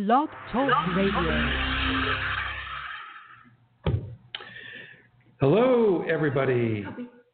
Blog Talk Radio. Hello, everybody.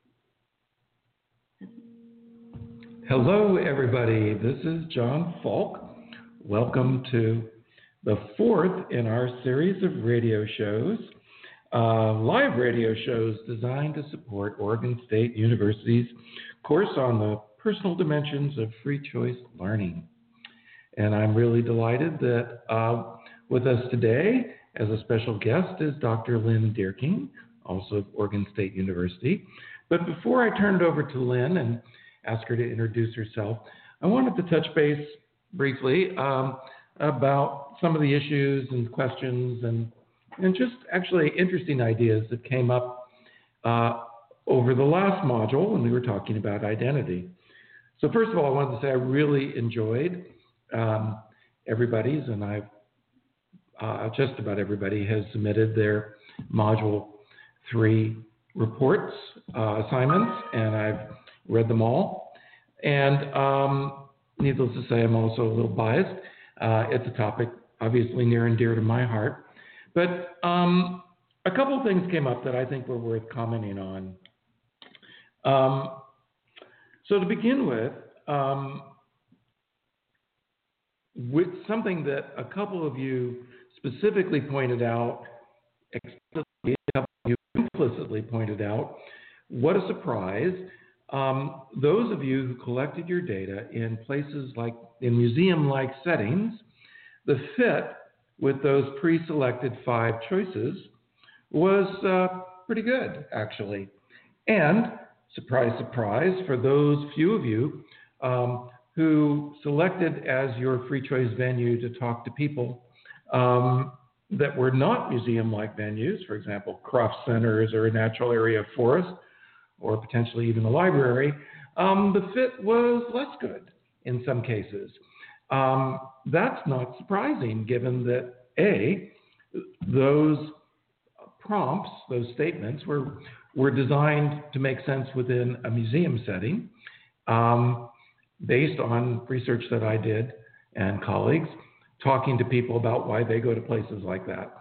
Hello, everybody. This is John Falk. Welcome to the fourth in our series of radio shows, live radio shows designed to support Oregon State University's course on the personal dimensions of free choice learning. And I'm really delighted that with us today as a special guest is Dr. Lynn Deerking, also of Oregon State University. But before I turn it over to Lynn and ask her to introduce herself, I wanted to touch base briefly about some of the issues and questions and just actually interesting ideas that came up over the last module when we were talking about identity. So first of all, I wanted to say I really enjoyed everybody's, and just about everybody has submitted their Module 3 reports, assignments, and I've read them all. And needless to say, I'm also a little biased. It's a topic obviously near and dear to my heart. But a couple of things came up that I think were worth commenting on. So to begin with something that a couple of you specifically pointed out, explicitly, a couple of you implicitly pointed out, what a surprise. Those of you who collected your data in places like in museum-like settings, the fit with those pre-selected 5 choices was pretty good, actually. And surprise, surprise, for those few of you who selected as your free choice venue to talk to people that were not museum-like venues, for example, craft centers or a natural area forest, or potentially even a library, the fit was less good in some cases. That's not surprising given that, A, those prompts, those statements were designed to make sense within a museum setting, based on research that I did and colleagues talking to people about why they go to places like that.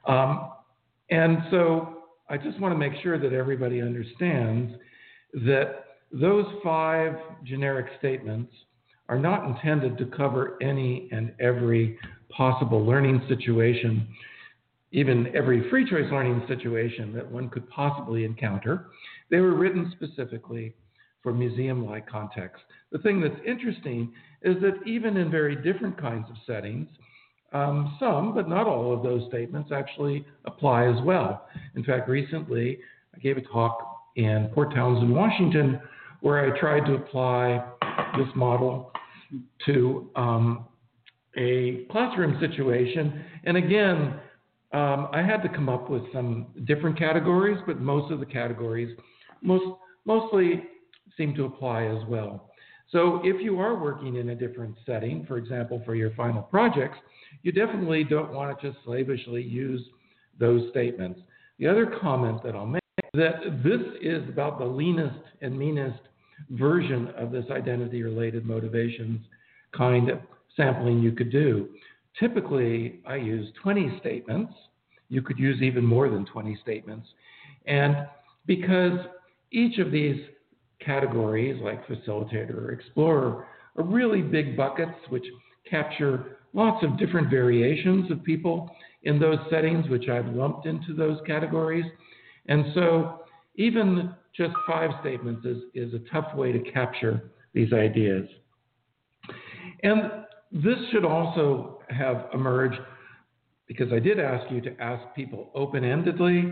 And so I just want to make sure that everybody understands that those 5 generic statements are not intended to cover any and every possible learning situation, even every free choice learning situation that one could possibly encounter. They were written specifically for museum-like context. The thing that's interesting is that even in very different kinds of settings, some, but not all of those statements actually apply as well. In fact, recently, I gave a talk in Port Townsend, Washington, where I tried to apply this model to a classroom situation. And again, I had to come up with some different categories, but most of the categories mostly seem to apply as well. So if you are working in a different setting, for example, for your final projects, you definitely don't want to just slavishly use those statements. The other comment that I'll make is that this is about the leanest and meanest version of this identity-related motivations kind of sampling you could do. Typically, I use 20 statements. You could use even more than 20 statements. And because each of these categories, like facilitator or explorer, are really big buckets which capture lots of different variations of people in those settings, which I've lumped into those categories. And so even just 5 statements is a tough way to capture these ideas. And this should also have emerged because I did ask you to ask people open-endedly,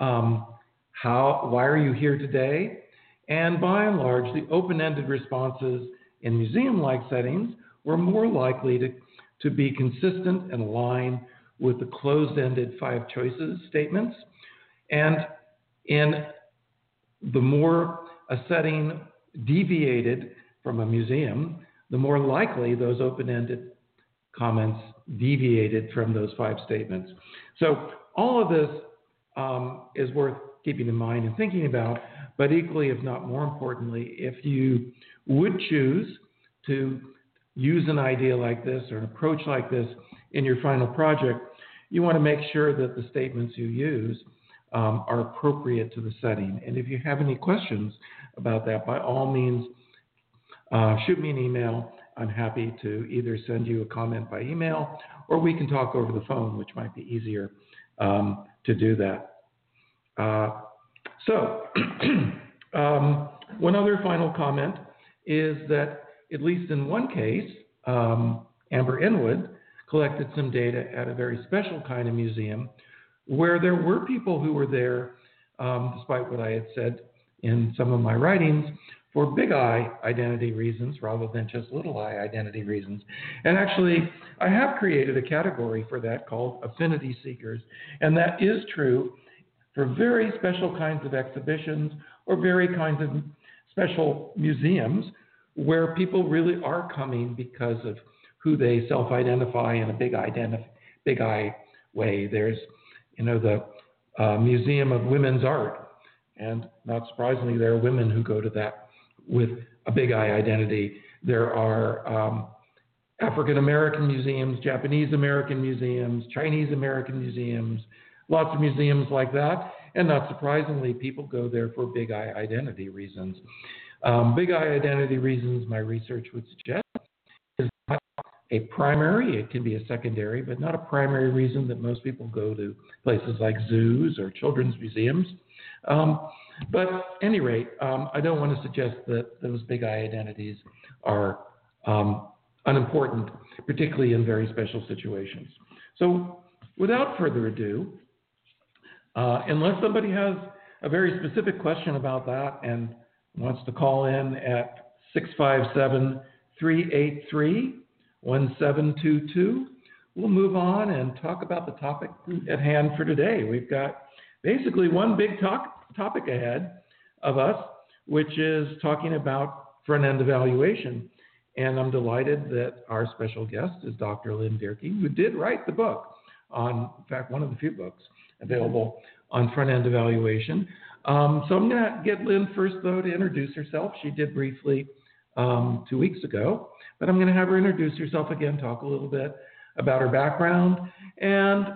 why are you here today? And by and large, the open-ended responses in museum-like settings were more likely to be consistent and aligned with the closed-ended 5 choices statements. And in the more a setting deviated from a museum, the more likely those open-ended comments deviated from those 5 statements. So all of this is worth keeping in mind and thinking about, but equally, if not more importantly, if you would choose to use an idea like this or an approach like this in your final project, you want to make sure that the statements you use are appropriate to the setting. And if you have any questions about that, by all means, shoot me an email. I'm happy to either send you a comment by email or we can talk over the phone, which might be easier to do that. One other final comment is that, at least in one case, Amber Inwood collected some data at a very special kind of museum where there were people who were there, despite what I had said in some of my writings, for big I identity reasons rather than just little I identity reasons. And actually, I have created a category for that called affinity seekers. And that is true for very special kinds of exhibitions or very kinds of special museums where people really are coming because of who they self-identify in a big I way. There's, the Museum of Women's Art. And not surprisingly, there are women who go to that with a big I identity. There are African American museums, Japanese American museums, Chinese American museums, lots of museums like that. And not surprisingly, people go there for big I identity reasons. Big I identity reasons, my research would suggest, is not a primary, it can be a secondary, but not a primary reason that most people go to places like zoos or children's museums. But at any rate, I don't want to suggest that those big I identities are unimportant, particularly in very special situations. So without further ado, unless somebody has a very specific question about that and wants to call in at 657-383-1722, we'll move on and talk about the topic at hand for today. We've got basically one big topic ahead of us, which is talking about front-end evaluation. And I'm delighted that our special guest is Dr. Lynn Dierking, who did write the book on, in fact, one of the few books available on front-end evaluation. So I'm going to get Lynn first, though, to introduce herself. She did briefly 2 weeks ago, but I'm going to have her introduce herself again, talk a little bit about her background, and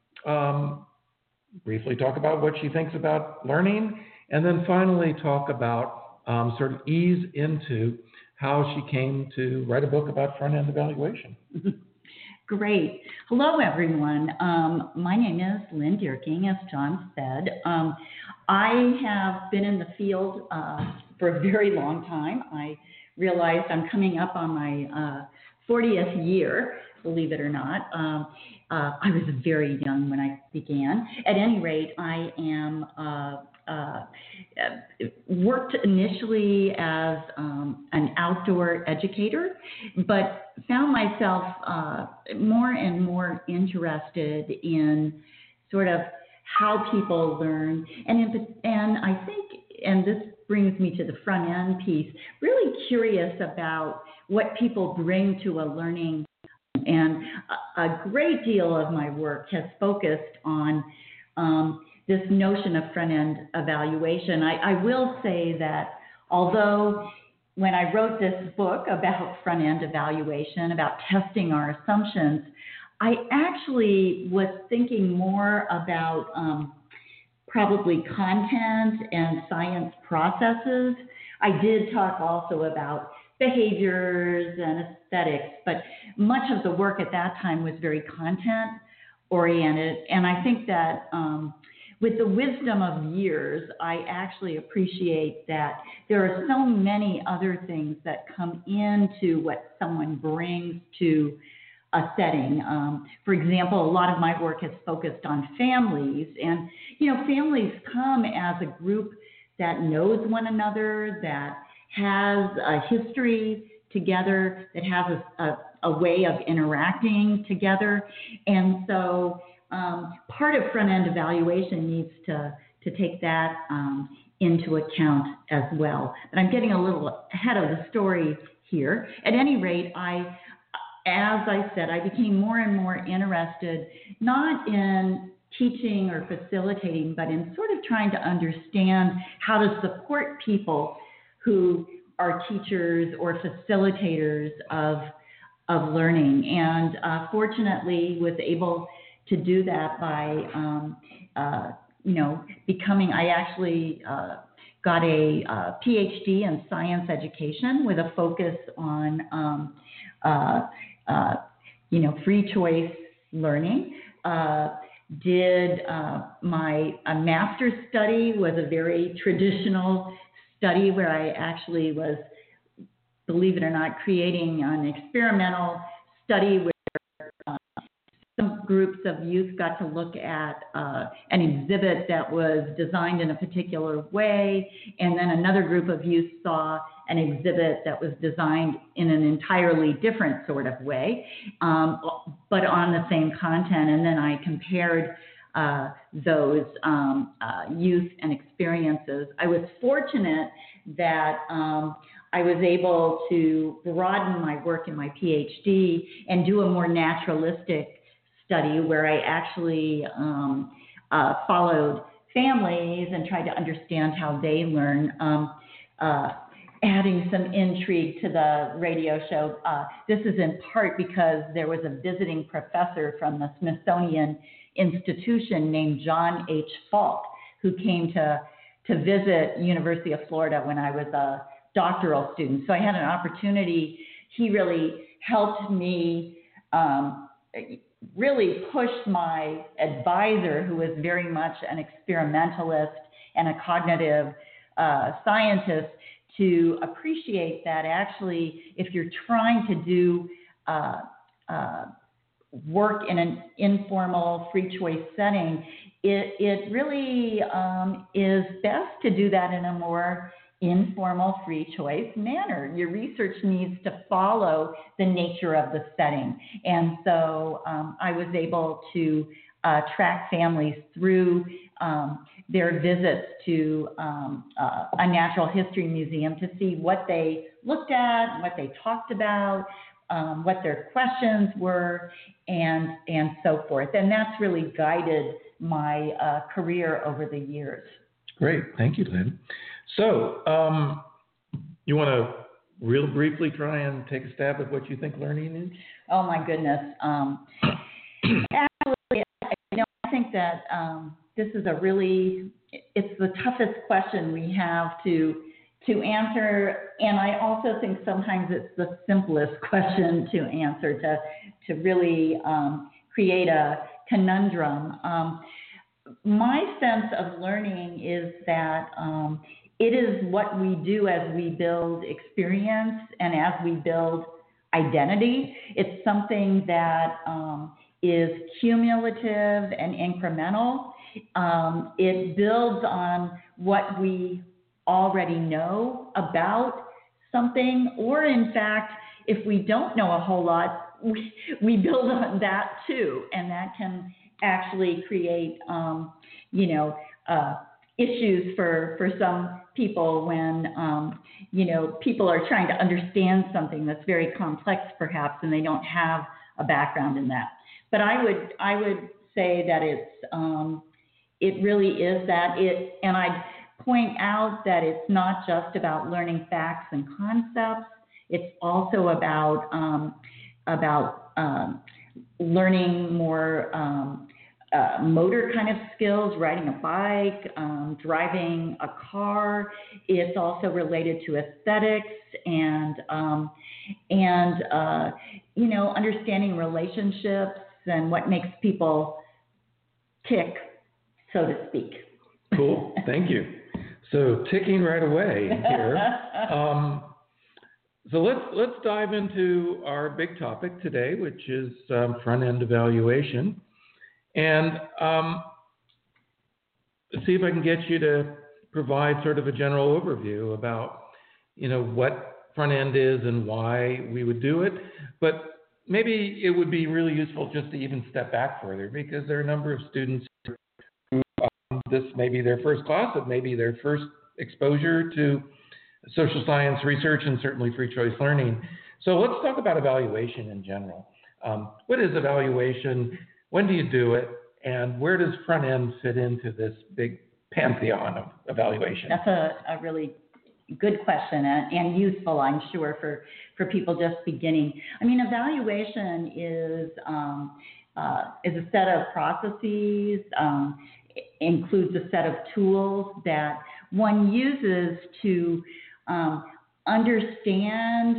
briefly talk about what she thinks about learning, and then finally talk about sort of ease into how she came to write a book about front-end evaluation. Great. Hello, everyone. My name is Lynn Dierking, as John said. I have been in the field for a very long time. I realized I'm coming up on my 40th year, believe it or not. I was very young when I began. At any rate, I am worked initially as an outdoor educator, but found myself more and more interested in sort of how people learn. And I think, and this brings me to the front end piece, really curious about what people bring to a learning. And a great deal of my work has focused on this notion of front-end evaluation. I will say that although when I wrote this book about front-end evaluation, about testing our assumptions, I actually was thinking more about probably content and science processes. I did talk also about behaviors and aesthetics, but much of the work at that time was very content-oriented. And I think that with the wisdom of years, I actually appreciate that there are so many other things that come into what someone brings to a setting. For example, a lot of my work has focused on families, and families come as a group that knows one another, that has a history together, that has a way of interacting together. And so part of front-end evaluation needs to take that into account as well. But I'm getting a little ahead of the story here. At any rate, as I said, I became more and more interested, not in teaching or facilitating, but in sort of trying to understand how to support people who are teachers or facilitators of of learning. And fortunately, was able to do that by, becoming. I actually got a PhD in science education with a focus on, free choice learning. Did my master's study was a very traditional study where I actually was, believe it or not, creating an experimental study where some groups of youth got to look at an exhibit that was designed in a particular way, and then another group of youth saw an exhibit that was designed in an entirely different sort of way, but on the same content. And then I compared those youth and experiences. I was fortunate that I was able to broaden my work in my PhD and do a more naturalistic study where I actually followed families and tried to understand how they learn, adding some intrigue to the radio show. This is in part because there was a visiting professor from the Smithsonian Institution named John H. Falk, who came to visit University of Florida when I was a doctoral student. So I had an opportunity. He really helped me really push my advisor, who was very much an experimentalist and a cognitive scientist, to appreciate that actually if you're trying to do work in an informal free choice setting, it really is best to do that in a more informal free choice manner. Your research needs to follow the nature of the setting. And so I was able to track families through their visits to a natural history museum to see what they looked at, what they talked about, what their questions were, and so forth. And that's really guided my career over the years. Great. Thank you, Lynn. So you want to real briefly try and take a stab at what you think learning is? Oh, my goodness. Actually, I think that this is it's the toughest question we have to answer. And I also think sometimes it's the simplest question to answer, to really create a conundrum. My sense of learning is that it is what we do as we build experience and as we build identity. It's something that is cumulative and incremental. It builds on what we already know about something, or in fact, if we don't know a whole lot, we build on that too, and that can actually create, issues for some people when, people are trying to understand something that's very complex perhaps, and they don't have a background in that. But I would say that it really is that and I'd point out that it's not just about learning facts and concepts. It's also about learning more motor kind of skills, riding a bike, driving a car. It's also related to aesthetics and understanding relationships and what makes people tick, so to speak. Cool. Thank you. So ticking right away here. So let's dive into our big topic today, which is front-end evaluation. And see if I can get you to provide sort of a general overview about, what front-end is and why we would do it. But maybe it would be really useful just to even step back further, because there are a number of students who this may be their first class, it may be their first exposure to social science research and certainly free choice learning. So let's talk about evaluation in general. What is evaluation? When do you do it? And where does front end fit into this big pantheon of evaluation? That's a really good question and useful, I'm sure, for people just beginning. I mean, evaluation is a set of processes, includes a set of tools that one uses to understand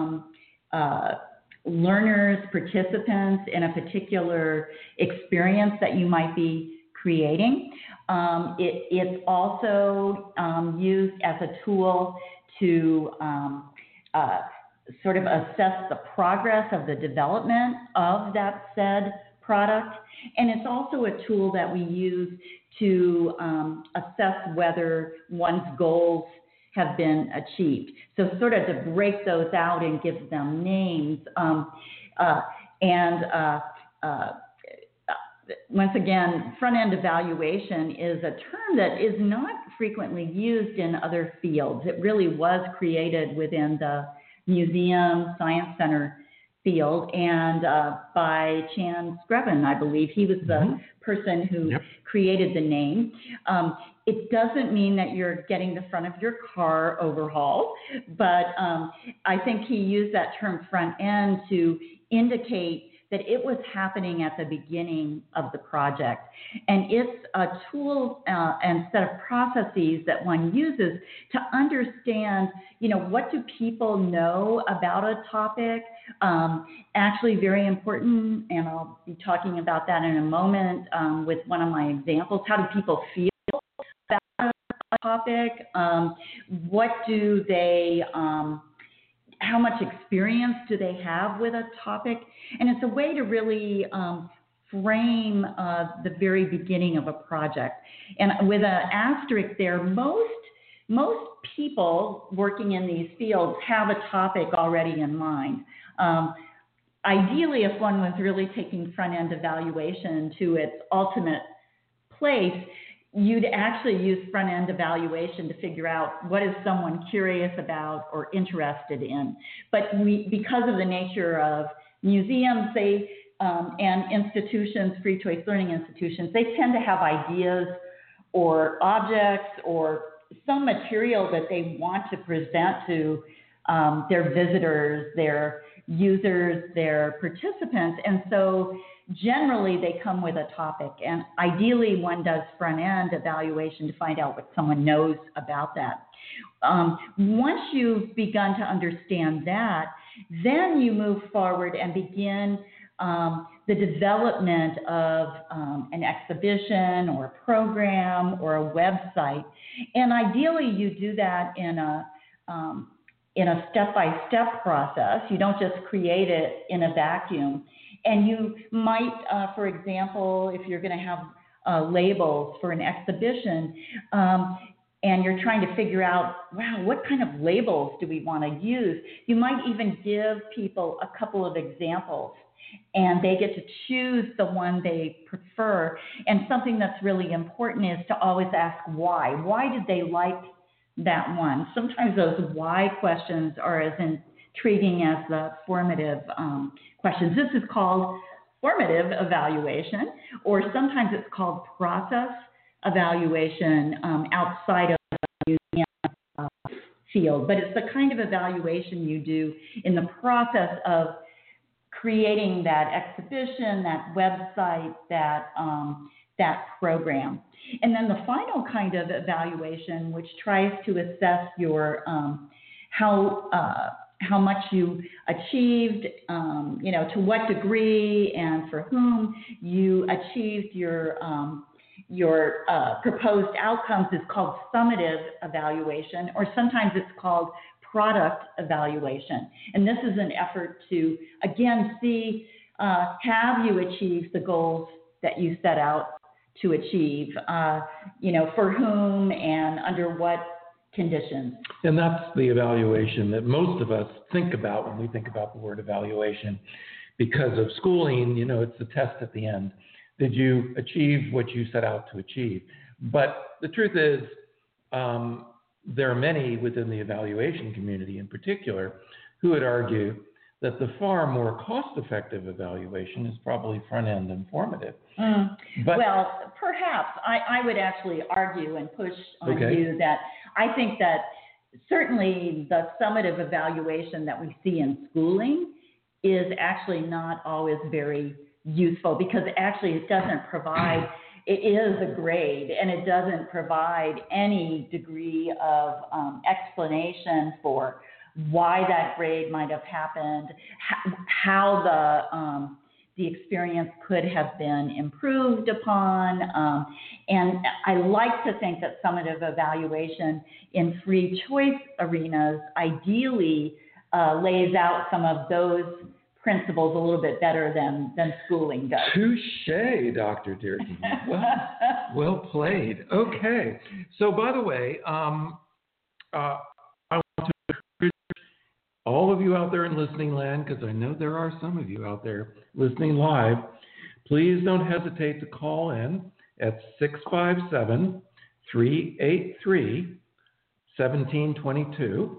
learners, participants in a particular experience that you might be creating. It's also used as a tool to sort of assess the progress of the development of that said product. And it's also a tool that we use to assess whether one's goals have been achieved. So sort of to break those out and give them names. Once again, front-end evaluation is a term that is not frequently used in other fields. It really was created within the museum science center field and by Chan Scriven, I believe. He was the person who created the name. It doesn't mean that you're getting the front of your car overhauled, but I think he used that term front end to indicate that it was happening at the beginning of the project. And it's a tool and set of processes that one uses to understand, what do people know about a topic? Actually very important, and I'll be talking about that in a moment with one of my examples. How do people feel about a topic? What do they how much experience do they have with a topic? And it's a way to really frame the very beginning of a project. And with an asterisk there, most people working in these fields have a topic already in mind. Ideally, if one was really taking front-end evaluation to its ultimate place, you'd actually use front-end evaluation to figure out what is someone curious about or interested in. But because of the nature of museums, and institutions, free choice learning institutions, they tend to have ideas or objects or some material that they want to present to their visitors, their users, their participants. And so generally, they come with a topic, and ideally, one does front-end evaluation to find out what someone knows about that. Once you've begun to understand that, then you move forward and begin the development of an exhibition or a program or a website. And ideally, you do that in a step-by-step process. You don't just create it in a vacuum. And you might, for example, if you're going to have labels for an exhibition, and you're trying to figure out, wow, what kind of labels do we want to use? You might even give people a couple of examples, and they get to choose the one they prefer. And something that's really important is to always ask why. Why did they like that one? Sometimes those why questions are as intriguing as the formative questions. This is called formative evaluation, or sometimes it's called process evaluation outside of the museum field. But it's the kind of evaluation you do in the process of creating that exhibition, that website, that program. And then the final kind of evaluation, which tries to assess your how much you achieved, to what degree and for whom you achieved your proposed outcomes, is called summative evaluation, or sometimes it's called product evaluation. And this is an effort to, again, see, have you achieved the goals that you set out to achieve, for whom and under what conditions. And that's the evaluation that most of us think about when we think about the word evaluation. Because of schooling, it's the test at the end. Did you achieve what you set out to achieve? But the truth is, there are many within the evaluation community in particular who would argue that the far more cost-effective evaluation is probably front-end and formative. Well, perhaps. I would actually argue and push on you that I think that certainly the summative evaluation that we see in schooling is actually not always very useful, because actually it doesn't provide, it is a grade, and it doesn't provide any degree of explanation for why that grade might have happened, how the experience could have been improved upon. And I like to think that summative evaluation in free choice arenas ideally lays out some of those principles a little bit better than schooling does. Touche, Dr. Dierking. Well played. Okay. So, by the way, I want to encourage all of you out there in listening land, because I know there are some of you out there listening live, please don't hesitate to call in at 657-383-1722.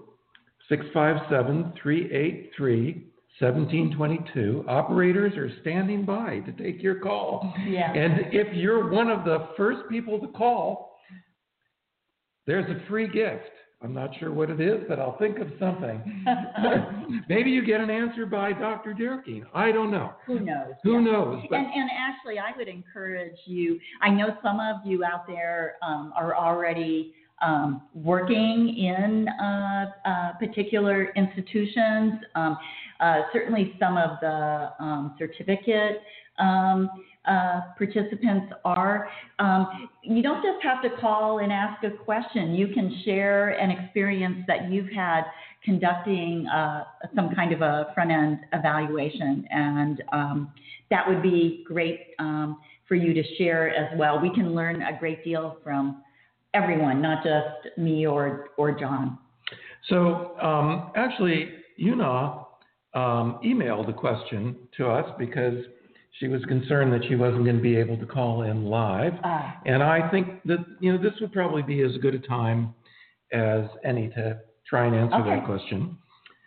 657-383-1722. Operators are standing by to take your call. Yeah. And if you're one of the first people to call, there's a free gift. I'm not sure what it is, but I'll think of something. Maybe you get an answer by Dr. Dierking. I don't know. Who knows? Who knows? But and actually, I would encourage you. I know some of you out there are already working in particular institutions. Certainly, some of the certificate participants are. You don't just have to call and ask a question. You can share an experience that you've had conducting some kind of a front-end evaluation, and that would be great for you to share as well. We can learn a great deal from everyone, not just me or John. So actually, Una emailed a question to us because she was concerned that she wasn't going to be able to call in live. And I think that, this would probably be as good a time as any to try and answer that question.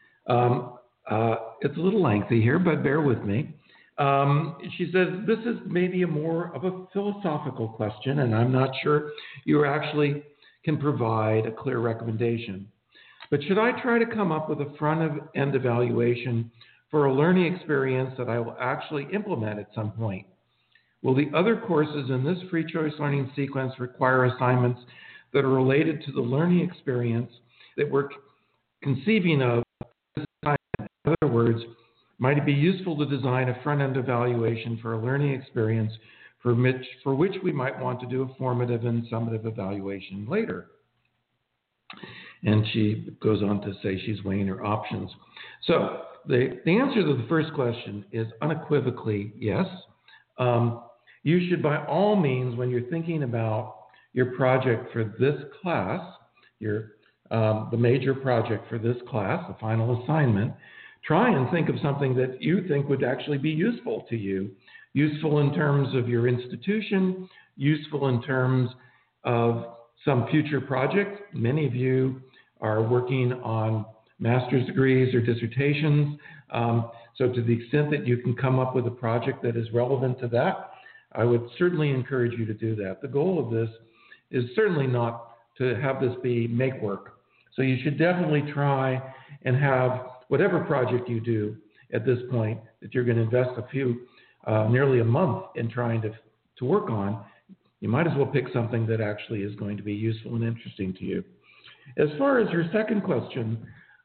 It's a little lengthy here, but bear with me. She says, this is maybe more of a philosophical question, and I'm not sure you actually can provide a clear recommendation. But should I try to come up with a front-end evaluation for a learning experience that I will actually implement at some point? Will the other courses in this free choice learning sequence require assignments that are related to the learning experience that we're conceiving of? In other words, might it be useful to design a front-end evaluation for a learning experience for which we might want to do a formative and summative evaluation later? And she goes on to say she's weighing her options. So the answer to the first question is unequivocally yes. You should, by all means, when you're thinking about your project for this class, the major project for this class, the final assignment, try and think of something that you think would actually be useful to you. Useful in terms of your institution, useful in terms of some future project. Many of you are working on master's degrees or dissertations. So to the extent that you can come up with a project that is relevant to that, I would certainly encourage you to do that. The goal of this is certainly not to have this be make work. So you should definitely try and have whatever project you do at this point that you're going to invest nearly a month in trying to work on, you might as well pick something that actually is going to be useful and interesting to you. As far as your second question,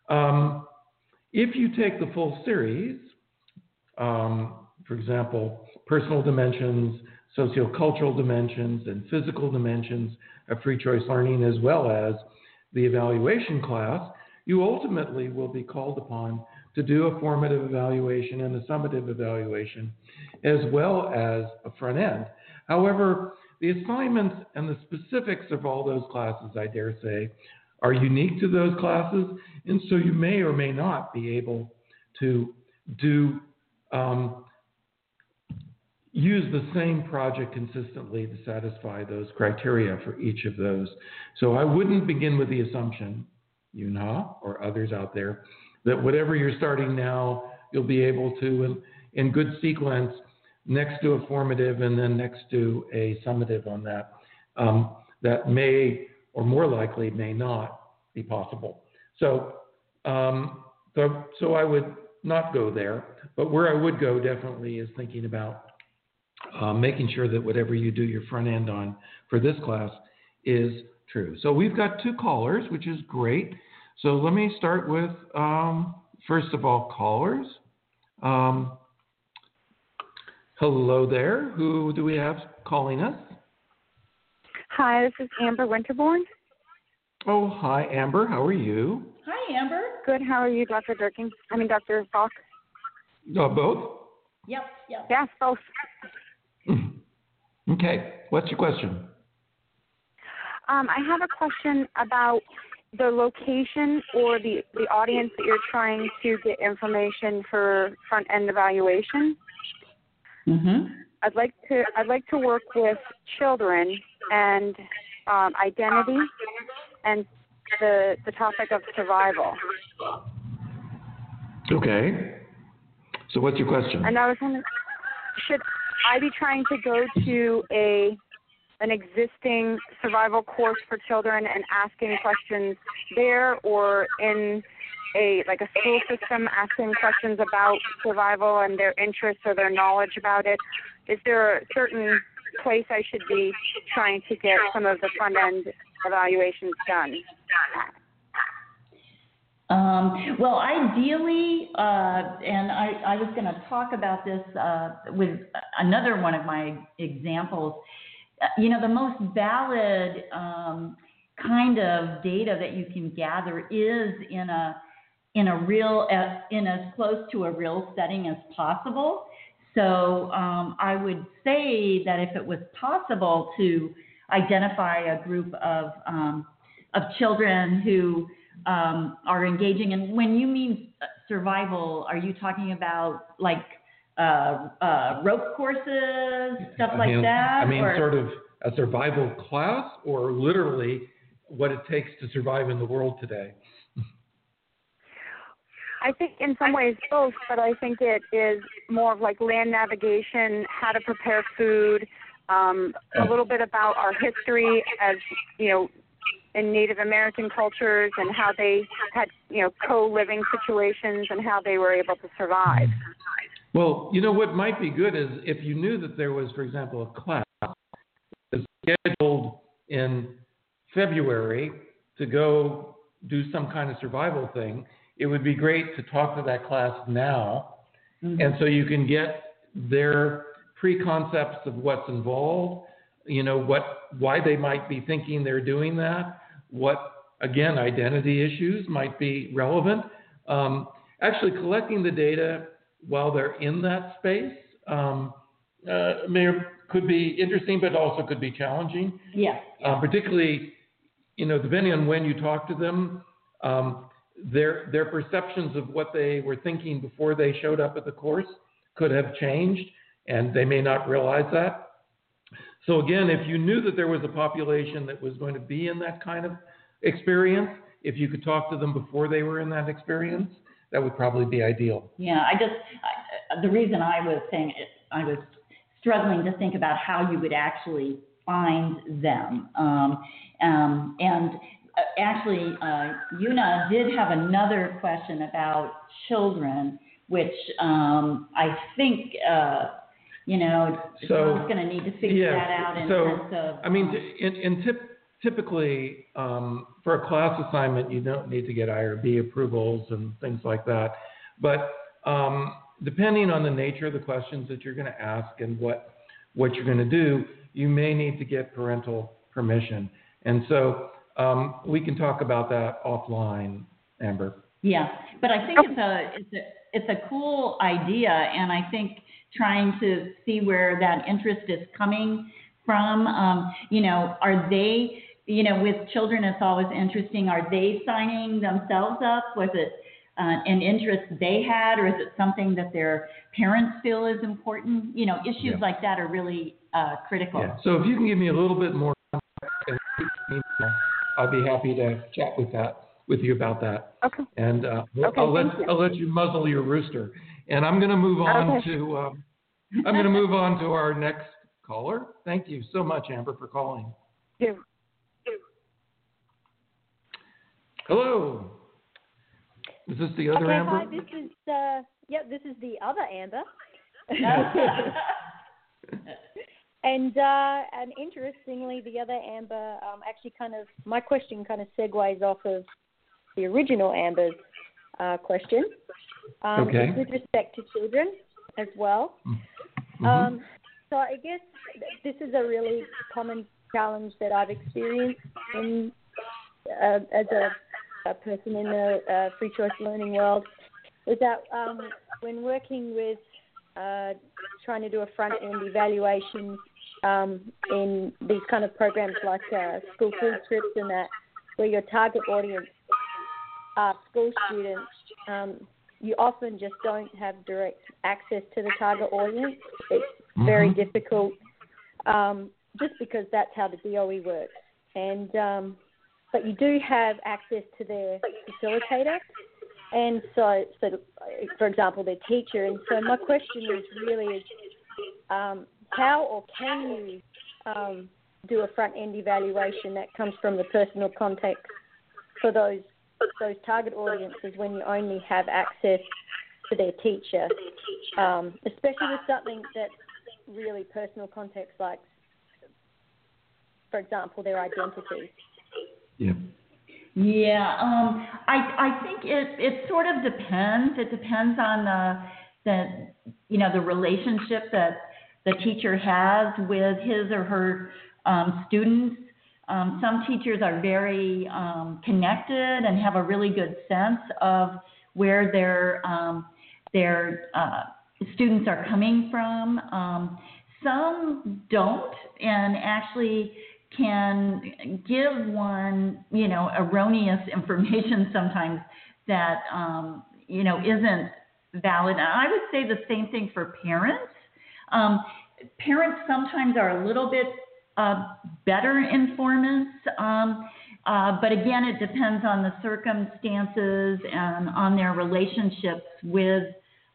if you take the full series, for example, personal dimensions, sociocultural dimensions, and physical dimensions of free choice learning, as well as the evaluation class, you ultimately will be called upon to do a formative evaluation and a summative evaluation, as well as a front end. However, the assignments and the specifics of all those classes, I dare say, are unique to those classes, and so you may or may not be able to use the same project consistently to satisfy those criteria for each of those. So I wouldn't begin with the assumption, Una or others out there, that whatever you're starting now, you'll be able to, in good sequence, next to a formative and then next to a summative on that. That may, or more likely may not, be possible. So I would not go there, but where I would go definitely is thinking about making sure that whatever you do your front end on for this class is true. So we've got 2 callers, which is great. So let me start with, first of all, callers. Hello there. Who do we have calling us? Hi, this is Amber Winterborn. Oh, hi, Amber. How are you? Hi, Amber. Good. How are you, Dr. Durkin? Dr. Falk? Both? Yep. Yes, both. Okay. What's your question? I have a question about the location or the audience that you're trying to get information for front-end evaluation. Mm-hmm. I'd like to work with children and identity and the topic of survival. Okay. So what's your question? And I was wondering, should I be trying to go to an existing survival course for children and asking questions there, or in a school system asking questions about survival and their interests or their knowledge about it? Is there a certain place I should be trying to get some of the front end evaluations done at? Well, ideally, and I was going to talk about this with another one of my examples. The most valid kind of data that you can gather is in as close to a real setting as possible. So I would say that if it was possible to identify a group of children who are engaging in, when you mean survival, are you talking about rope courses, stuff like that? I mean, or? Sort of a survival class, or literally what it takes to survive in the world today? I think in some ways both, but I think it is more of land navigation, how to prepare food, a little bit about our history as, in Native American cultures and how they had, co-living situations and how they were able to survive. Well, what might be good is if you knew that there was, for example, a class scheduled in February to go do some kind of survival thing, it would be great to talk to that class now. Mm-hmm. And so you can get their preconcepts of what's involved, why they might be thinking they're doing that, what, again, identity issues might be relevant. Actually collecting the data while they're in that space could be interesting, but also could be challenging. Yeah. Particularly, depending on when you talk to them, their perceptions of what they were thinking before they showed up at the course could have changed, and they may not realize that. So again, if you knew that there was a population that was going to be in that kind of experience, if you could talk to them before they were in that experience, that would probably be ideal. Yeah, the reason I was saying it, I was struggling to think about how you would actually find them. Actually, Una did have another question about children, which I think, John's going to need to figure that out in terms of... I mean, typically, for a class assignment, you don't need to get IRB approvals and things like that. But depending on the nature of the questions that you're going to ask and what you're going to do, you may need to get parental permission. And so we can talk about that offline, Amber. Yeah, but I think it's a cool idea, and I think trying to see where that interest is coming from. Are they, with children, it's always interesting. Are they signing themselves up? Was it an interest they had, or is it something that their parents feel is important? Issues like that are really critical. Yeah. So if you can give me a little bit more, I'll be happy to chat with you about that. Okay. And I'll let you muzzle your rooster. And I'm going to move on to our next caller. Thank you so much, Amber, for calling. Thank you. Hello. Is this the other Okay, Amber? hi, this is the other Amber. And interestingly, the other Amber actually my question kind of segues off of the original Amber's question. Okay. With respect to children as well. Mm-hmm. So I guess this is a really common challenge that I've experienced as a person in the free choice learning world, is that when working with trying to do a front-end evaluation in these kind of programs like school field trips and that, where your target audience are school students, you often just don't have direct access to the target audience. It's very difficult, just because that's how the DOE works. And but you do have access to their facilitator, and so for example, their teacher. And so my question is really how or can you do a front-end evaluation that comes from the personal context for those target audiences when you only have access to their teacher, especially with something that's really personal context, like, for example, their identity. Yeah. Yeah, I think it sort of depends. It depends on the relationship that the teacher has with his or her students. Some teachers are very connected and have a really good sense of where their students are coming from. Some don't, and actually can give one, erroneous information sometimes that, isn't valid. And I would say the same thing for parents. Parents sometimes are a little bit better informants, but again, it depends on the circumstances and on their relationships with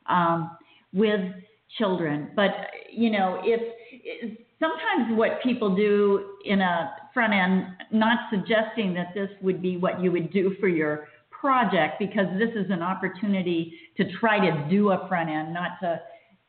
children. But if sometimes what people do in a front end, not suggesting that this would be what you would do for your project, because this is an opportunity to try to do a front end, not to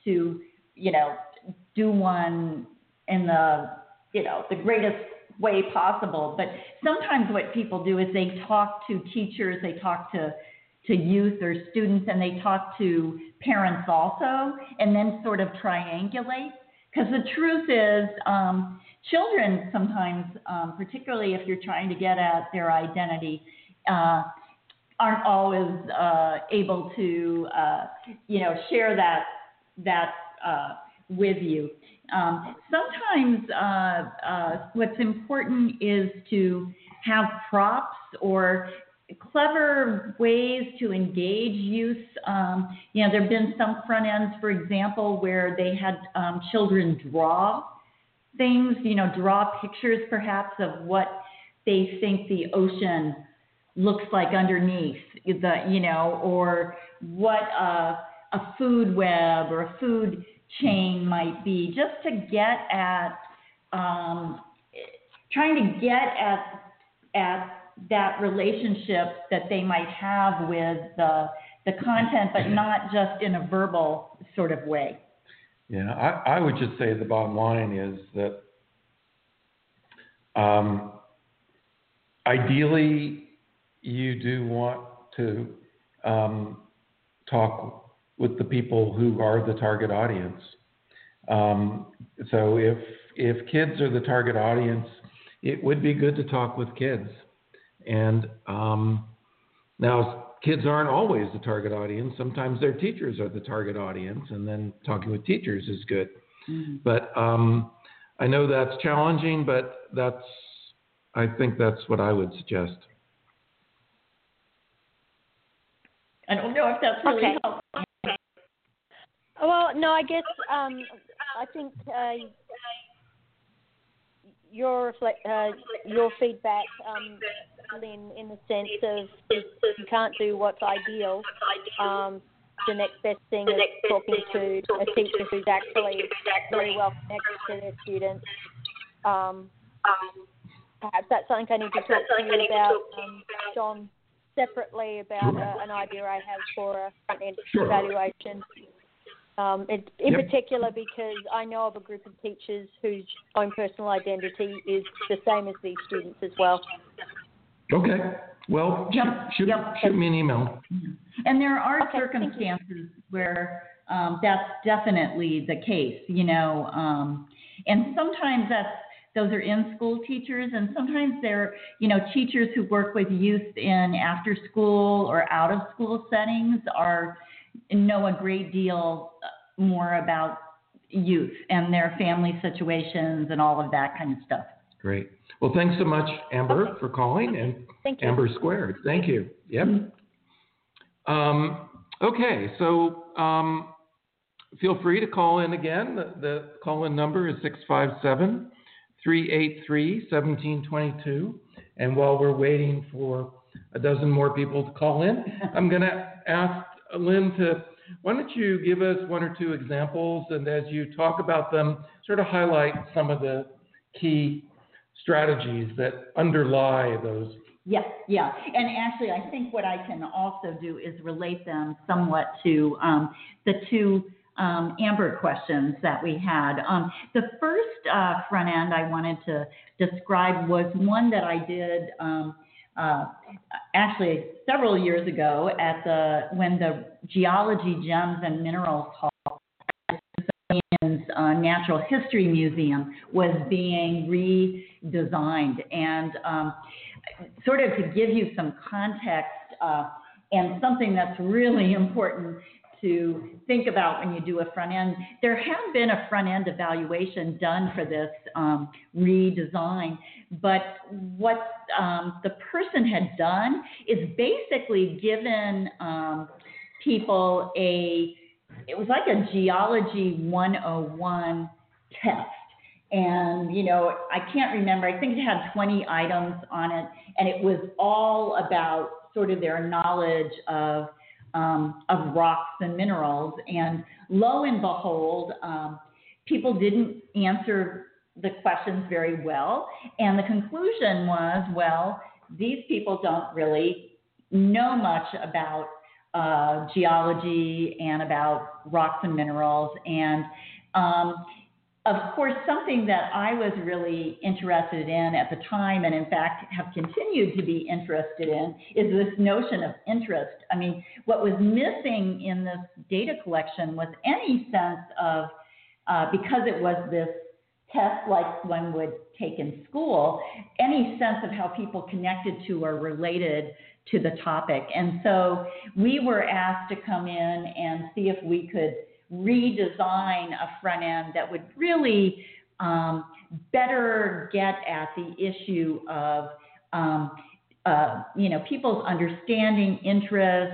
do one in the greatest way possible. But sometimes what people do is they talk to teachers, they talk to youth or students, and they talk to parents also, and then sort of triangulate. Because the truth is, children sometimes, particularly if you're trying to get at their identity, aren't always able to, share that with you. Sometimes what's important is to have props or clever ways to engage youth. There have been some front ends, for example, where they had children draw things, draw pictures perhaps of what they think the ocean looks like underneath, or what a food web or a food chain might be, just to get at trying to get at that relationship that they might have with the content, but not just in a verbal sort of way. Yeah, I would just say the bottom line is that ideally you do want to talk with the people who are the target audience. So if kids are the target audience, it would be good to talk with kids. And now, kids aren't always the target audience. Sometimes their teachers are the target audience, and then talking with teachers is good. Mm-hmm. But I know that's challenging, but I think that's what I would suggest. I don't know if that's really helpful. Well, no, I guess I think your feedback, in the sense of if you can't do what's ideal, the next best thing is talking to a teacher who's actually very well connected to their students. Perhaps that's something I need to talk to you about, John, separately about an idea I have for a front-end Sure. evaluation. In particular, because I know of a group of teachers whose own personal identity is the same as these students as well. Okay. Well, shoot me an email. And there are Okay, thank you. circumstances where that's definitely the case, and sometimes those are in-school teachers, and sometimes they're, teachers who work with youth in after-school or out-of-school settings know a great deal more about youth and their family situations and all of that kind of stuff. Great. Well, thanks so much, Amber, for calling, and Thank you. Amber Squared. Thank you. Yep. Okay, so feel free to call in again. The call-in number is 657-383-1722. And while we're waiting for a dozen more people to call in, I'm going to ask Lynn why don't you give us one or two examples, and as you talk about them, sort of highlight some of the key strategies that underlie those. Yeah. And actually, I think what I can also do is relate them somewhat to the two Amber questions that we had. The first front end I wanted to describe was one that I did actually several years ago when the Geology, Gems, and Minerals Hall at the Smithsonian's Natural History Museum was being redesigned. And sort of to give you some context and something that's really important to think about when you do a front end, there had been a front end evaluation done for this redesign, but what the person had done is basically given people it was like a Geology 101 test. And, I can't remember, I think it had 20 items on it, and it was all about sort of their knowledge of rocks and minerals. And lo and behold, people didn't answer the questions very well. And the conclusion was, well, these people don't really know much about geology and about rocks and minerals. And of course, something that I was really interested in at the time, and in fact have continued to be interested in, is this notion of interest. I mean, what was missing in this data collection was any sense of, because it was this test like one would take in school, any sense of how people connected to or related to the topic. And so we were asked to come in and see if we could redesign a front end that would really better get at the issue of people's understanding, interest,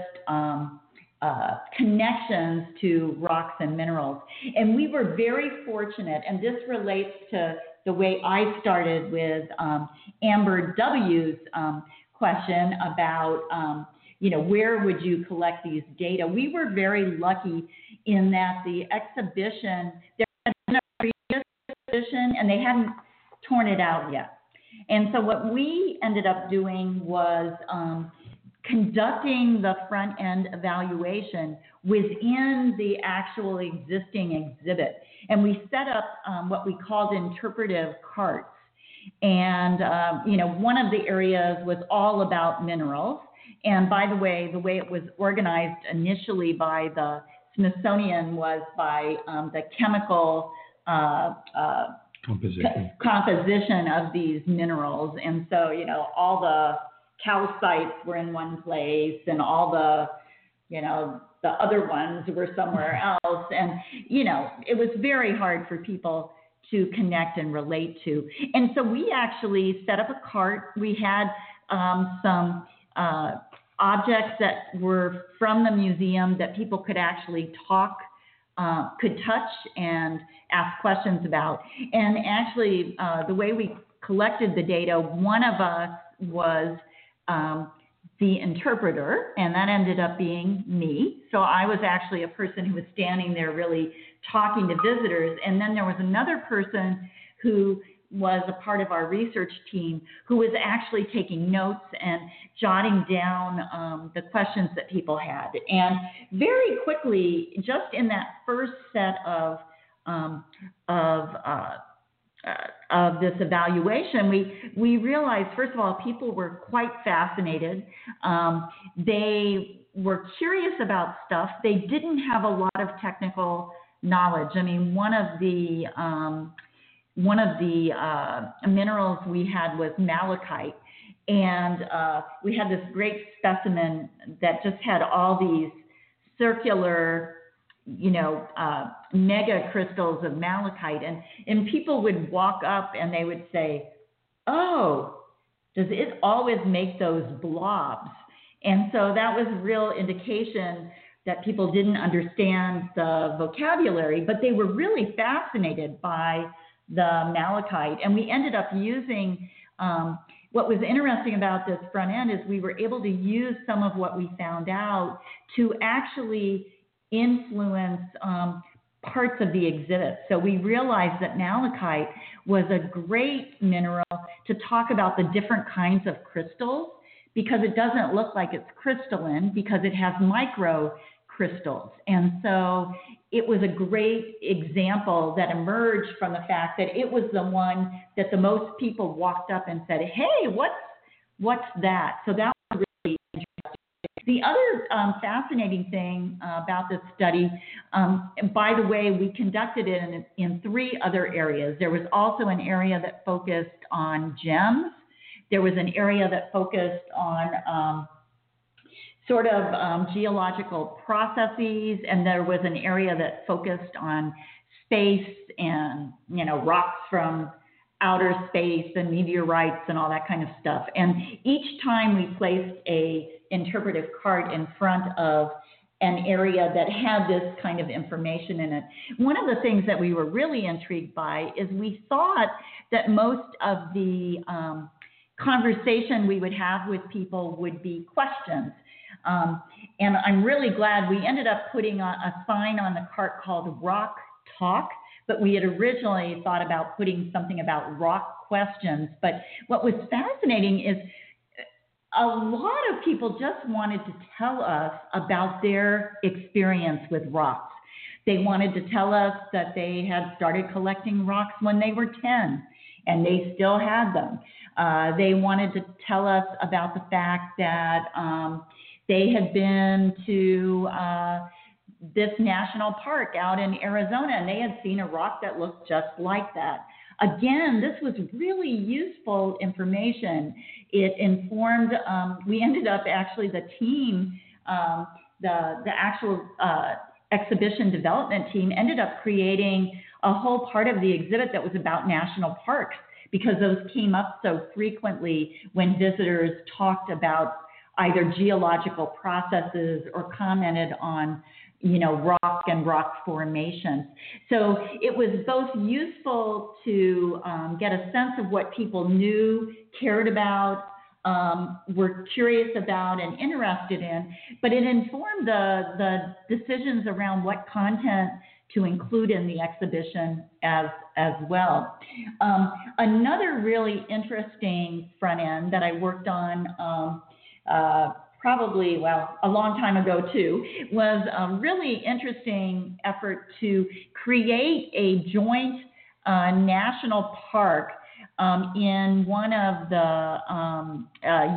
connections to rocks and minerals. And we were very fortunate, and this relates to the way I started with Amber W's question about where would you collect these data. We were very lucky in that the exhibition, there had been a previous exhibition and they hadn't torn it out yet. And so what we ended up doing was conducting the front end evaluation within the actual existing exhibit. And we set up what we called interpretive carts. And, one of the areas was all about minerals. And by the way it was organized initially by the Smithsonian was by the chemical composition of these minerals. And so, all the calcites were in one place and all the other ones were somewhere else. And, it was very hard for people to connect and relate to. And so we actually set up a cart. We had some objects that were from the museum that people could actually could touch and ask questions about. And actually, the way we collected the data, one of us was the interpreter, and that ended up being me. So I was actually a person who was standing there really talking to visitors. And then there was another person who was a part of our research team who was actually taking notes and jotting down the questions that people had. And very quickly, just in that first set of this evaluation, we realized, first of all, people were quite fascinated. They were curious about stuff. They didn't have a lot of technical knowledge. I mean, one of the minerals we had was malachite, and we had this great specimen that just had all these circular, mega crystals of malachite, and people would walk up and they would say, "Oh, does it always make those blobs?" And so that was a real indication that people didn't understand the vocabulary, but they were really fascinated by the malachite. And we ended up using, what was interesting about this front end is we were able to use some of what we found out to actually influence parts of the exhibit. So we realized that malachite was a great mineral to talk about the different kinds of crystals, because it doesn't look like it's crystalline because it has micro crystals. And so it was a great example that emerged from the fact that it was the one that the most people walked up and said, "Hey, what's that?" So that was really interesting. The other fascinating thing about this study, and by the way, we conducted it in 3 other areas. There was also an area that focused on gems. There was an area that focused on geological processes, and there was an area that focused on space and, rocks from outer space and meteorites and all that kind of stuff. And each time we placed a interpretive card in front of an area that had this kind of information in it. One of the things that we were really intrigued by is we thought that most of the conversation we would have with people would be questions. And I'm really glad we ended up putting a sign on the cart called Rock Talk, but we had originally thought about putting something about rock questions. But what was fascinating is a lot of people just wanted to tell us about their experience with rocks. They wanted to tell us that they had started collecting rocks when they were 10 and they still had them. They wanted to tell us about the fact that they had been to this national park out in Arizona, and they had seen a rock that looked just like that. Again, this was really useful information. It informed, we ended up actually, the team, the actual exhibition development team ended up creating a whole part of the exhibit that was about national parks, because those came up so frequently when visitors talked about either geological processes or commented on, rock and rock formations. So it was both useful to get a sense of what people knew, cared about, were curious about, and interested in, but it informed the decisions around what content to include in the exhibition as well. Another really interesting front end that I worked on probably, a long time ago too, was a really interesting effort to create a joint national park in one of the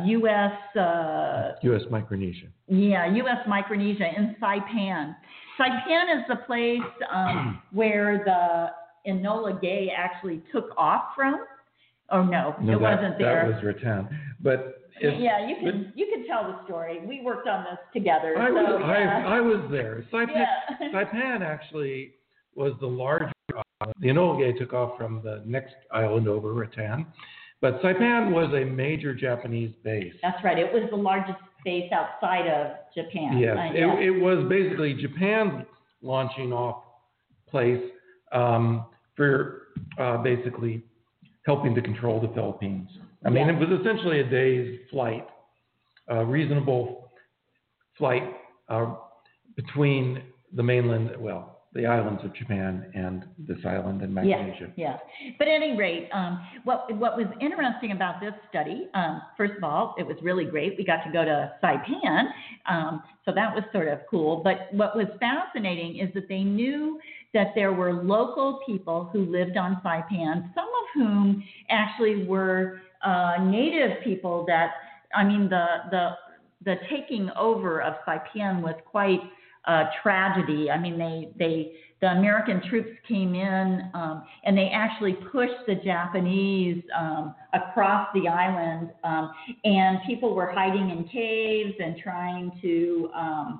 U.S. Micronesia. Yeah, U.S. Micronesia in Saipan. Saipan is the place where the Enola Gay actually took off from. Oh no, it wasn't there. That was Rattan. But you can tell the story. We worked on this together. I was there. Saipan actually was the larger island. The Enola Gay took off from the next island over, Rattan. But Saipan was a major Japanese base. That's right. It was the largest base outside of Japan. Yes. It was basically Japan's launching off place for basically helping to control the Philippines. I mean, it was essentially a day's flight, a reasonable flight between the mainland, the islands of Japan and this island in Micronesia. Yes. But at any rate, what was interesting about this study, first of all, it was really great. We got to go to Saipan, so that was sort of cool. But what was fascinating is that they knew that there were local people who lived on Saipan, some of whom actually were native people that, I mean, the taking over of Saipan was quite tragedy. I mean, the American troops came in and they actually pushed the Japanese across the island, and people were hiding in caves and trying to.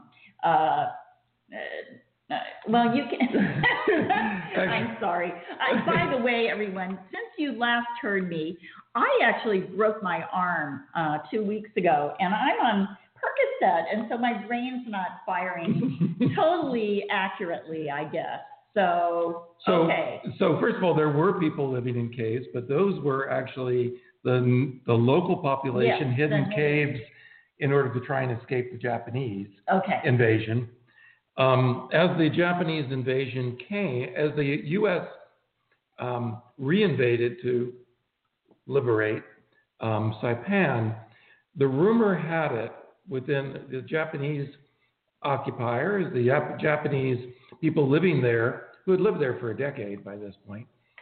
Well, you can. I'm sorry. By the way, everyone, since you last heard me, I actually broke my arm 2 weeks ago, and I'm on Percocet, and so my brain's not firing totally accurately, I guess. So okay. So first of all, there were people living in caves, but those were actually the local population hidden in caves in order to try and escape the Japanese invasion. As the Japanese invasion came, as the U.S. Reinvaded to liberate Saipan, the rumor had it within the Japanese occupiers, the Japanese people living there, who had lived there for a decade by this point,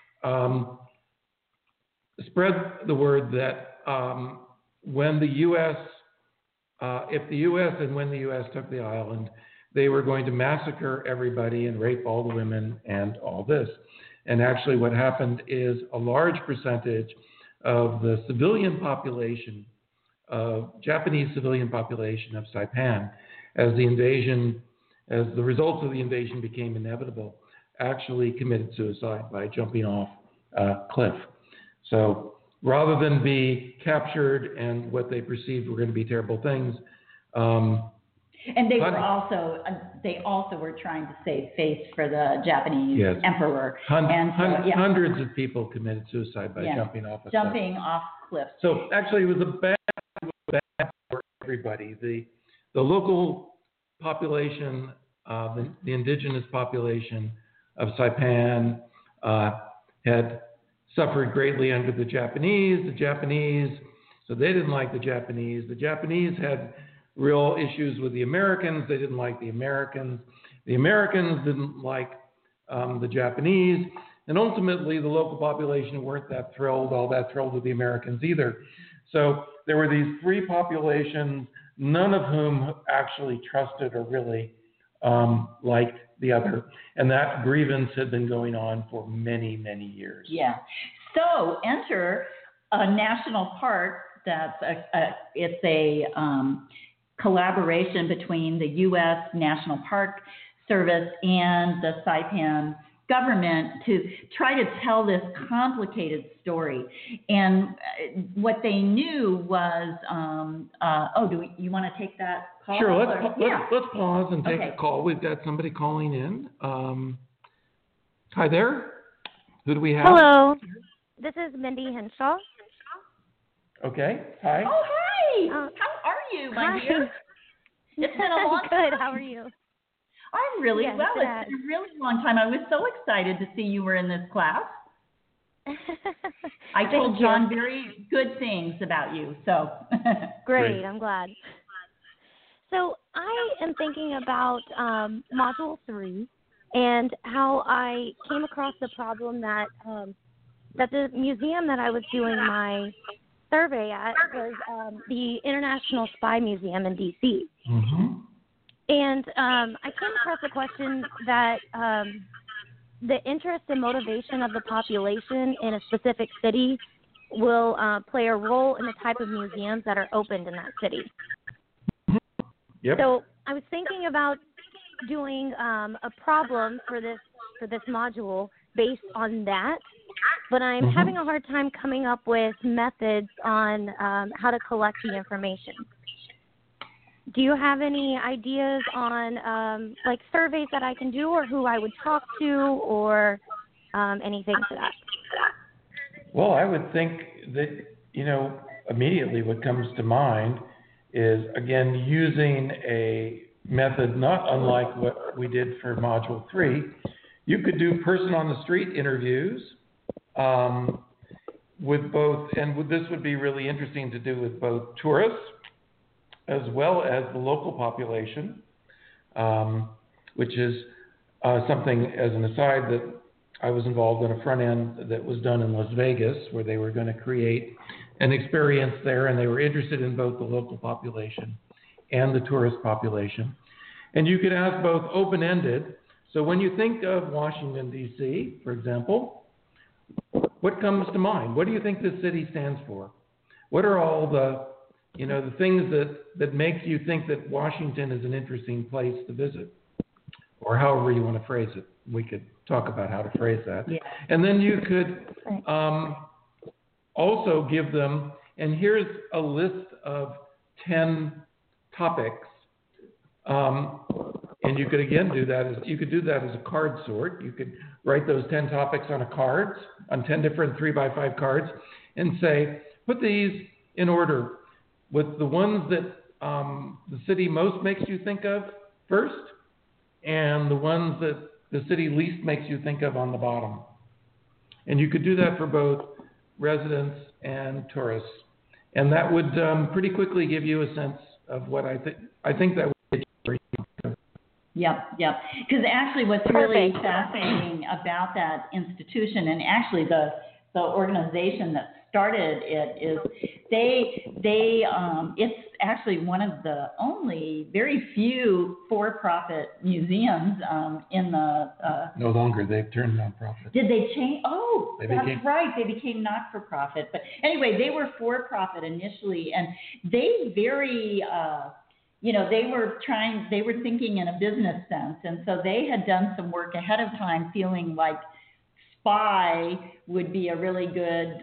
spread the word that when the U.S., if the U.S. and when the U.S. took the island, they were going to massacre everybody and rape all the women and all this. And actually what happened is a large percentage of the civilian population, Japanese civilian population of Saipan, as the results of the invasion became inevitable, actually committed suicide by jumping off a cliff. So rather than be captured and what they perceived were going to be terrible things, and they also were trying to save face for the Japanese emperor. Hundreds of people committed suicide by jumping off cliffs. So actually, it was bad for everybody. The local population, the indigenous population of Saipan had suffered greatly under the Japanese. So they didn't like the Japanese. The Japanese had real issues with the Americans. They didn't like the Americans. The Americans didn't like the Japanese. And ultimately, the local population weren't all that thrilled with the Americans either. So there were these three populations, none of whom actually trusted or really liked the other. And that grievance had been going on for many, many years. Yeah. So enter a national park that's it's a collaboration between the U.S. National Park Service and the Saipan government to try to tell this complicated story. And what they knew was, you want to take that call? Sure, let's pause and take a call. We've got somebody calling in. Hi there. Who do we have? Hello. This is Mindy Henshaw. Okay. Hi. Oh, hi. How are you, my dear? It's been a long time. Good. How are you? I'm really well. It's been a really long time. I was so excited to see you were in this class. I told John very good things about you. So Great. I'm glad. So I am thinking about Module 3 and how I came across the problem that the museum that I was doing my survey at was the International Spy Museum in D.C. Mm-hmm. And I came across the question that the interest and motivation of the population in a specific city will play a role in the type of museums that are opened in that city. Yep. So I was thinking about doing a problem for this module based on that, but I'm having a hard time coming up with methods on how to collect the information. Do you have any ideas on like surveys that I can do, or who I would talk to, or anything to that? Well, I would think that, immediately what comes to mind is, again, using a method, not unlike what we did for Module 3. You could do person on the street interviews with both, and this would be really interesting to do with both tourists as well as the local population, which is something, as an aside, that I was involved in a front end that was done in Las Vegas, where they were going to create an experience there, and they were interested in both the local population and the tourist population. And you could ask both open-ended. So when you think of Washington, D.C., for example, what comes to mind? What do you think this city stands for? What are all the, the things that makes you think that Washington is an interesting place to visit? Or however you want to phrase it. We could talk about how to phrase that. Yeah. And then you could also give them, and here's a list of 10 topics. And you could again do that as a card sort. You could write those 10 topics on a card, on 10 different 3x5 cards, and say, put these in order with the ones that the city most makes you think of first, and the ones that the city least makes you think of on the bottom. And you could do that for both residents and tourists. And that would pretty quickly give you a sense of what I think that would get you. Yep. Because actually what's really fascinating about that institution, and actually the organization that started it, is it's actually one of the only very few for-profit museums in the... No longer. They've turned nonprofit. Did they change? Oh, that's right. They became not-for-profit. But anyway, they were for-profit initially, and they very... they were thinking in a business sense. And so they had done some work ahead of time, feeling like SPY would be a really good,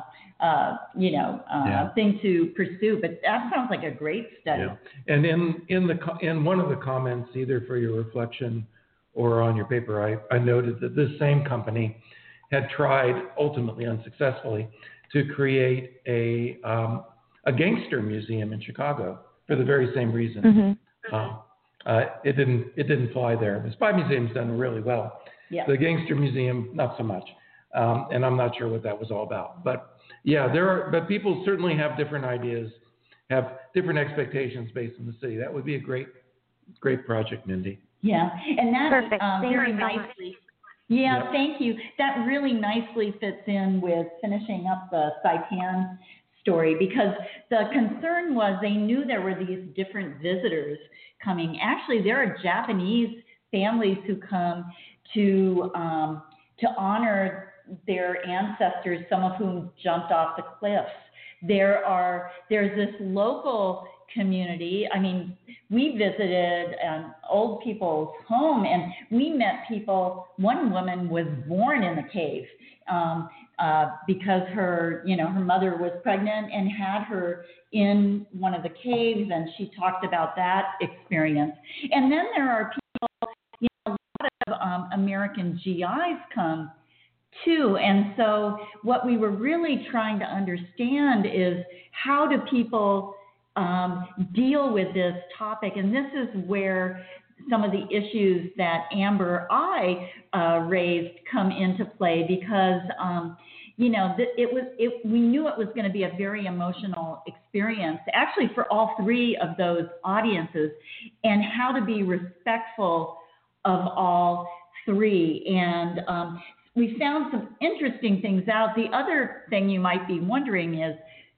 thing to pursue. But that sounds like a great study. Yeah. And in one of the comments, either for your reflection or on your paper, I noted that this same company had tried, ultimately unsuccessfully, to create a gangster museum in Chicago. For the very same reason. It didn't fly there. The Spy Museum's done really well. Yeah. The Gangster Museum, not so much. And I'm not sure what that was all about. But yeah, but people certainly have different ideas, have different expectations based on the city. That would be a great project, Mindy. Yeah, and that Perfect. very nicely. Yeah, thank you. That really nicely fits in with finishing up the Saipan story, because the concern was they knew there were these different visitors coming. Actually, there are Japanese families who come to honor their ancestors, some of whom jumped off the cliffs. There's this local community. I mean, we visited an old people's home, and we met people. One woman was born in the cave. Because her mother was pregnant and had her in one of the caves, and she talked about that experience. And then there are people, a lot of American GIs come too. And so what we were really trying to understand is, how do people deal with this topic? And this is where some of the issues that Amber I raised come into play, because we knew it was going to be a very emotional experience, actually, for all three of those audiences, and how to be respectful of all three. And we found some interesting things out. The other thing you might be wondering is,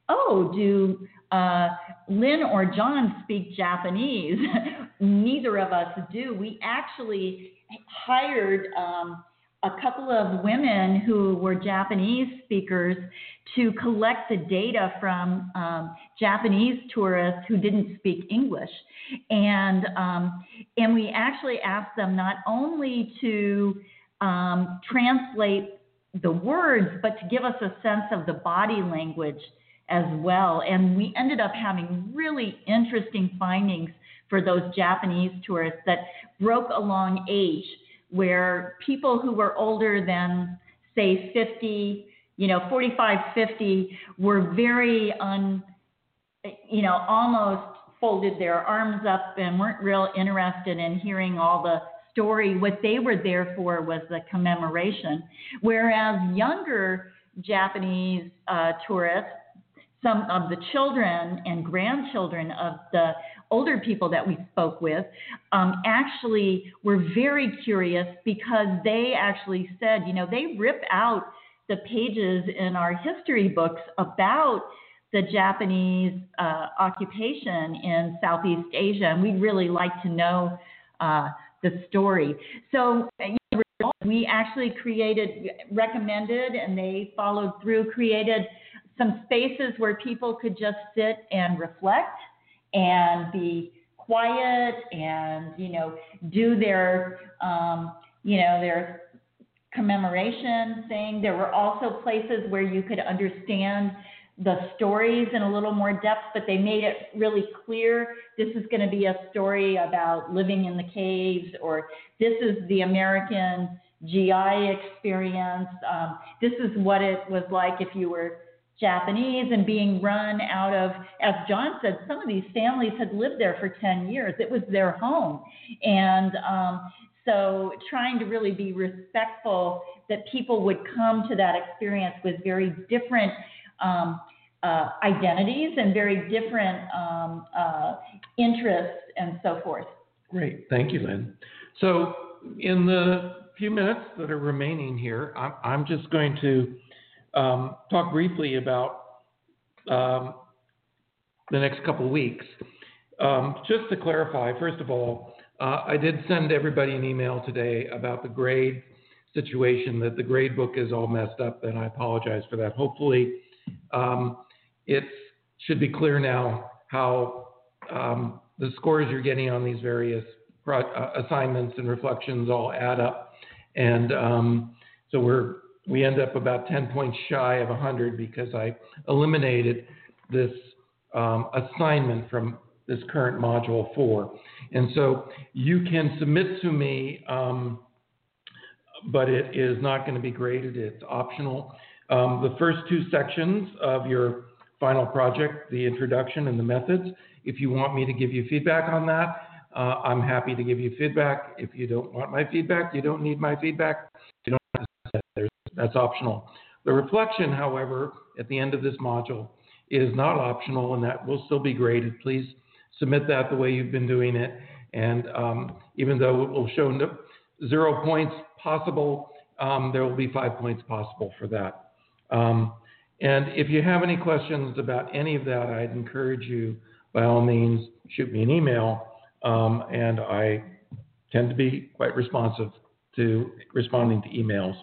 do Lynn or John speak Japanese? Neither of us do. We actually hired a couple of women who were Japanese speakers to collect the data from Japanese tourists who didn't speak English. And we actually asked them not only to translate the words, but to give us a sense of the body language as well. And we ended up having really interesting findings for those Japanese tourists that broke along age, where people who were older than, say, 50, 45, 50, were very, almost folded their arms up and weren't real interested in hearing all the story. What they were there for was the commemoration. Whereas younger Japanese tourists, some of the children and grandchildren of the older people that we spoke with actually were very curious, because they actually said, they rip out the pages in our history books about the Japanese occupation in Southeast Asia, and we'd really like to know the story. So we actually recommended, and they followed through, created some spaces where people could just sit and reflect and be quiet and, do their, their commemoration thing. There were also places where you could understand the stories in a little more depth, but they made it really clear this is going to be a story about living in the caves, or this is the American GI experience. This is what it was like if you were Japanese and being run out of, as John said, some of these families had lived there for 10 years. It was their home. And so trying to really be respectful that people would come to that experience with very different identities and very different interests and so forth. Great. Thank you, Lynn. So in the few minutes that are remaining here, I'm just going to talk briefly about the next couple of weeks. Just to clarify, first of all, I did send everybody an email today about the grade situation, that the grade book is all messed up, and I apologize for that. Hopefully, it should be clear now how the scores you're getting on these various assignments and reflections all add up. And so we end up about 10 points shy of 100 because I eliminated this assignment from this current module 4. And so you can submit to me, but it is not going to be graded. It's optional. The first 2 sections of your final project, the introduction and the methods, if you want me to give you feedback on that, I'm happy to give you feedback. If you don't want my feedback, you don't need my feedback. You don't have to say that. That's optional. The reflection, however, at the end of this module is not optional, and that will still be graded. Please submit that the way you've been doing it. And even though it will show 0 points possible, there will be 5 points possible for that. And if you have any questions about any of that, I'd encourage you, by all means, shoot me an email. And I tend to be quite responsive to responding to emails.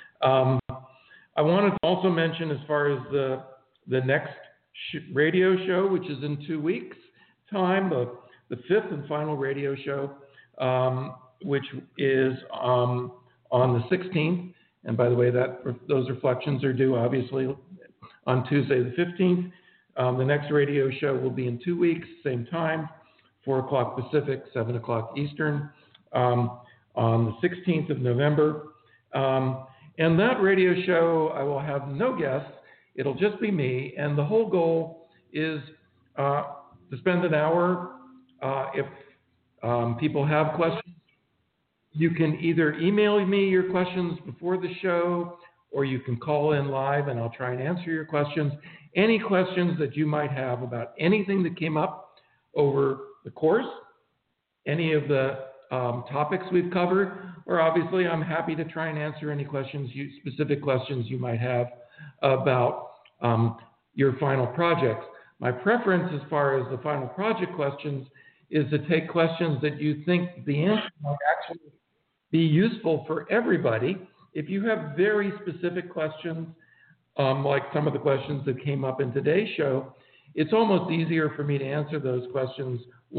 I wanted to also mention, as far as the next radio show, which is in 2 weeks' time, the 5th and final radio show, which is on the 16th. And by the way, those reflections are due, obviously, on Tuesday the 15th. The next radio show will be in 2 weeks, same time, 4 o'clock Pacific, 7 o'clock Eastern, on the 16th of November. And that radio show, I will have no guests. It'll just be me. And the whole goal is to spend an hour. If people have questions, you can either email me your questions before the show, or you can call in live and I'll try and answer your questions. Any questions that you might have about anything that came up over the course, any of the topics we've covered, or obviously I'm happy to try and answer any questions, specific questions you might have about your final projects. My preference as far as the final project questions is to take questions that you think the answer might actually be useful for everybody. If you have very specific questions, like some of the questions that came up in today's show, it's almost easier for me to answer those questions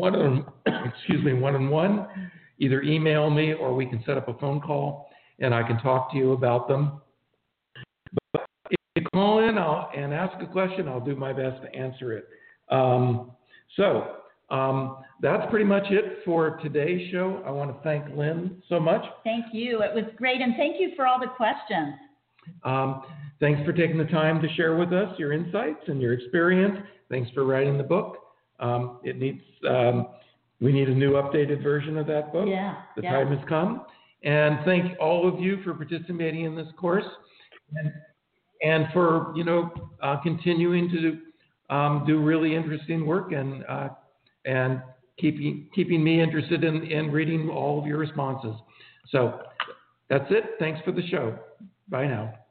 one-on-one. Either email me or we can set up a phone call and I can talk to you about them. But if you call in and ask a question, I'll do my best to answer it. That's pretty much it for today's show. I want to thank Lynn so much. Thank you. It was great. And thank you for all the questions. Thanks for taking the time to share with us your insights and your experience. Thanks for writing the book. It needs, we need a new updated version of that book. Yeah. The yeah. time has come. And thank all of you for participating in this course and for, continuing to do really interesting work and keeping me interested in reading all of your responses. So that's it. Thanks for the show. Bye now.